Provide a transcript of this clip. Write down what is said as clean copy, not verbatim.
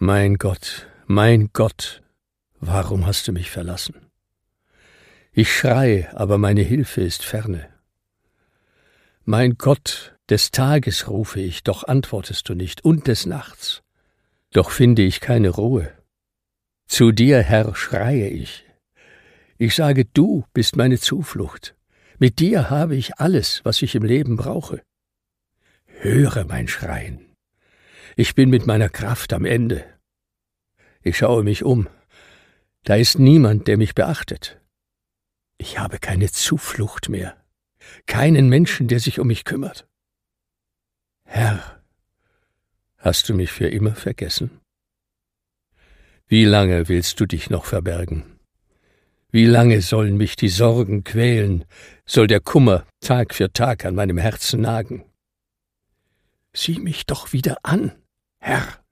mein Gott, warum hast du mich verlassen? Ich schrei, aber meine Hilfe ist ferne. Mein Gott, des Tages rufe ich, doch antwortest du nicht, und des Nachts, doch finde ich keine Ruhe. Zu dir, Herr, schreie ich. Ich sage, du bist meine Zuflucht. Mit dir habe ich alles, was ich im Leben brauche. Höre mein Schreien. Ich bin mit meiner Kraft am Ende. Ich schaue mich um. Da ist niemand, der mich beachtet. Ich habe keine Zuflucht mehr, keinen Menschen, der sich um mich kümmert. Herr, hast du mich für immer vergessen? Wie lange willst du dich noch verbergen? Wie lange sollen mich die Sorgen quälen, soll der Kummer Tag für Tag an meinem Herzen nagen? Sieh mich doch wieder an, Herr.